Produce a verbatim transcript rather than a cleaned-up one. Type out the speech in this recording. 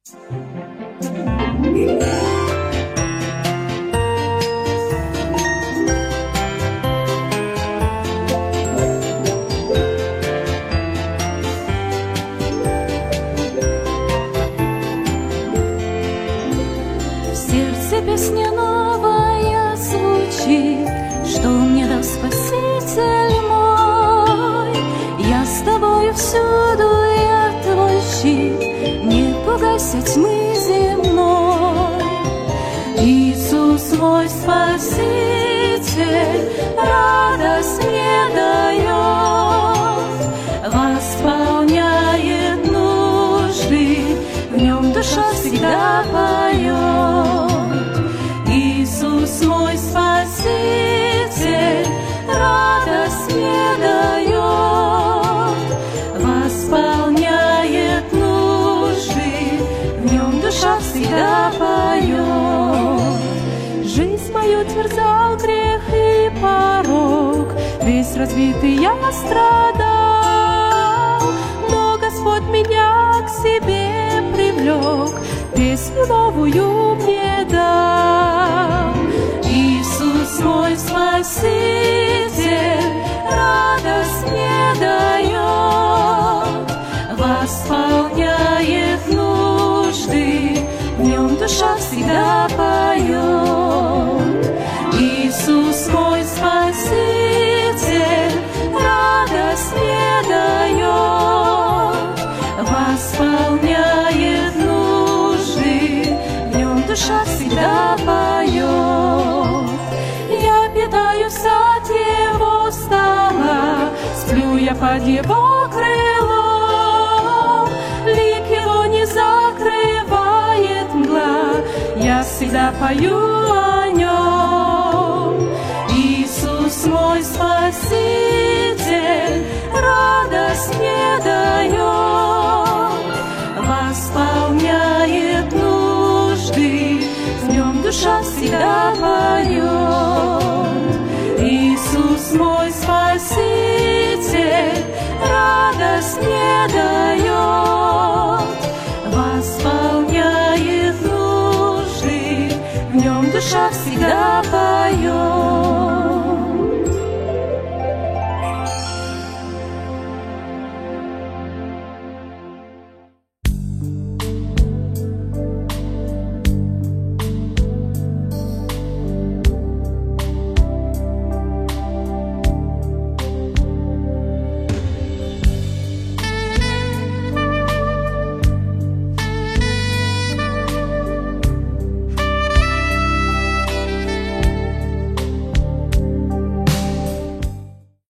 Песня новая звучит, что мне даст Спаситель мой. Я с тобою всюду, я твой щит, не пугайся тьмы земной. Иисус мой Спаситель радость мне дает, восполняет нужды, в нем душа всегда поет. Иисус мой Спаситель радость мне дает, восполняет нужды, в нем душа всегда поет. Жизнь мою терзал грех и порок, весь разбитый я страдал, но Господь меня к себе привлек, песню новую мне дал. Иисус мой Спаситель радость мне дает, восполняет нужды, в нем душа всегда поет. Иисус мой Спаситель радость мне дает, восполняет нужды, в нем душа всегда поет. Я питаюсь от его стола, сплю я под его крылом, лик его не закрывает мгла, я всегда пою о нем. Иисус мой Спаситель радость мне дает, восполняет нужды, в нем душа всегда поет. Иисус мой Спаситель радость мне дает, восполняет нужды, в нем душа всегда поет.